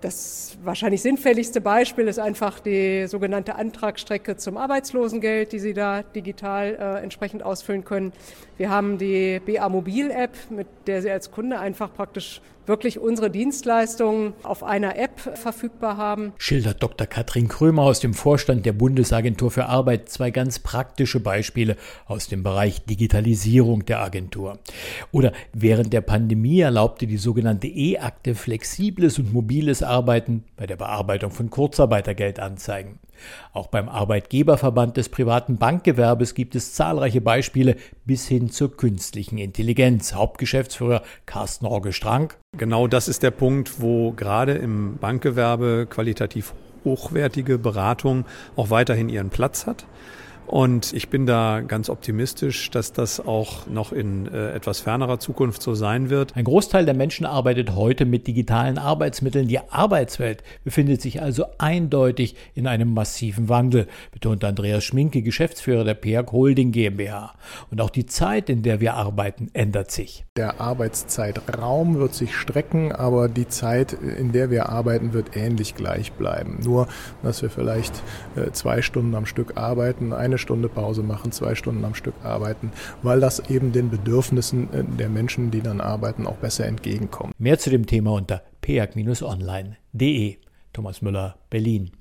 Das wahrscheinlich sinnfälligste Beispiel ist einfach die sogenannte Antragsstrecke zum Arbeitslosengeld, die Sie da digital entsprechend ausfüllen können. Wir haben die BA Mobil-App, mit der Sie als Kunde einfach praktisch wirklich unsere Dienstleistungen auf einer App verfügbar haben. Schildert Dr. Katrin Krömer aus dem Vorstand der Bundesagentur für Arbeit zwei ganz praktische Beispiele aus dem Bereich Digitalisierung der Agentur. Oder während der Pandemie erlaubte die sogenannte E-Akte flexibles und mobiles Arbeiten bei der Bearbeitung von Kurzarbeitergeldanzeigen. Auch beim Arbeitgeberverband des privaten Bankgewerbes gibt es zahlreiche Beispiele bis hin zur künstlichen Intelligenz. Hauptgeschäftsführer Carsten Orge-Strank. Genau das ist der Punkt, wo gerade im Bankgewerbe qualitativ hochwertige Beratung auch weiterhin ihren Platz hat. Und ich bin da ganz optimistisch, dass das auch noch in etwas fernerer Zukunft so sein wird. Ein Großteil der Menschen arbeitet heute mit digitalen Arbeitsmitteln. Die Arbeitswelt befindet sich also eindeutig in einem massiven Wandel, betont Andreas Schminke, Geschäftsführer der PEAG Holding GmbH. Und auch die Zeit, in der wir arbeiten, ändert sich. Der Arbeitszeitraum wird sich strecken, aber die Zeit, in der wir arbeiten, wird ähnlich gleich bleiben. Nur, dass wir vielleicht 2 Stunden am Stück arbeiten, 1 Stunde Pause machen, 2 Stunden am Stück arbeiten, weil das eben den Bedürfnissen der Menschen, die dann arbeiten, auch besser entgegenkommt. Mehr zu dem Thema unter peag-online.de. Thomas Müller, Berlin.